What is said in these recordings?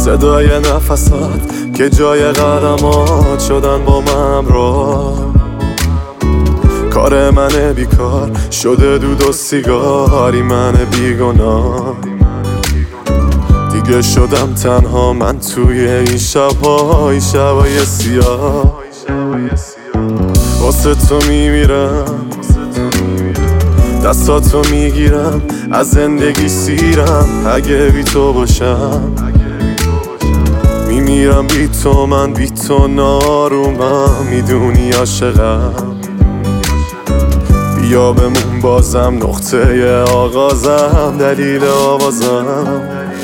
صدای نفسات که جای قدمات شدن با من همراه. کار منه بیکار شده دود و سیگاری، من بیگناه دیگه شدم تنها من توی این شب‌های سیاه. واسه تو میمیرم، دستاتو میگیرم، از زندگی سیرم. اگه بی تو باشم میمیرم بی تو، من بی تو نارومم، میدونی عاشقم. بیا بمون بازم، نقطه آغازم، دلیل آوازم.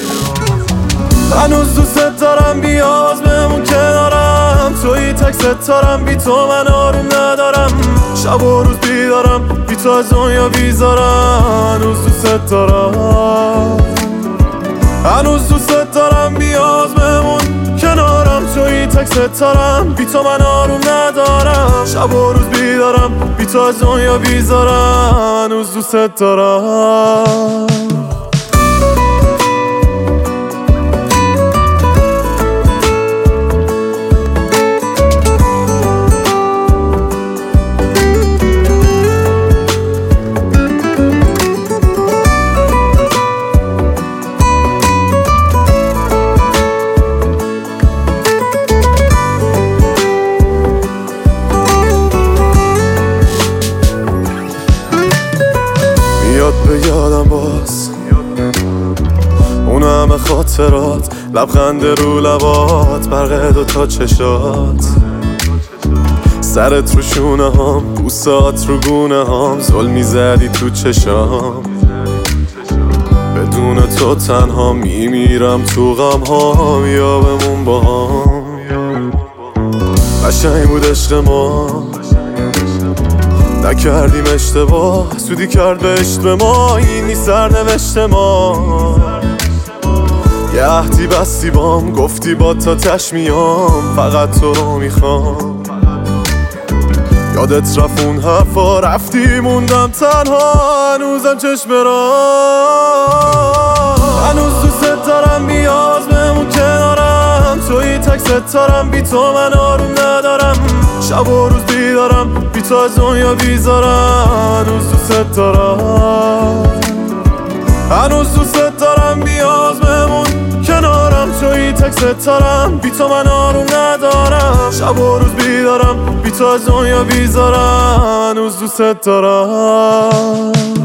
هنوز دوست دارم، بیاز بمون کنارم، توی تک ستارم، بی تو من آروم ندارم. شب و روز بیدارم، بی تو از دنیا بیزارم. هنوز دوست دارم، هنوز دوست دارم، بیاز بمون کنارم، توی تک ستارم، بی تو من آروم ندارم. شب و روز بیدارم، بی تو از دنیا بیزارم. هنوز دوست دارم. میاد به یادم باز اون همه خاطرات، لبخند رو لبات، برق دوتا چشات، سرت رو شونه هم، بوسات رو گونه هم، زل میزدی تو چشام. بدون تو تنها میمیرم تو غم ها، بیا بمون با هم. قشنگ بود عشق ما، نکردیم اشتباه، سودی کرد بهشت به ما، این نیست سرنوشت ما. یه عهدی بستی بام، گفتی با تا تش میام، فقط تو رو میخوام. یادت رفت اون حرفا، رفتی موندم تنها، هنوزم چشم را. هنوز دوست دارم، بیاز بمون کنارم، توی تک ستارم، بی تو من آروم ندارم. شب و روز بیدارم، بی تو از دنیا بیزارم. هنوز دوست دارم، هنوز دوست دارم، بیاز بمون کنارم، توی تک ستارم، بی تو من آروم ندارم. شب و روز بیدارم، بی تو از دنیا بیزارم. هنوز دوست دارم.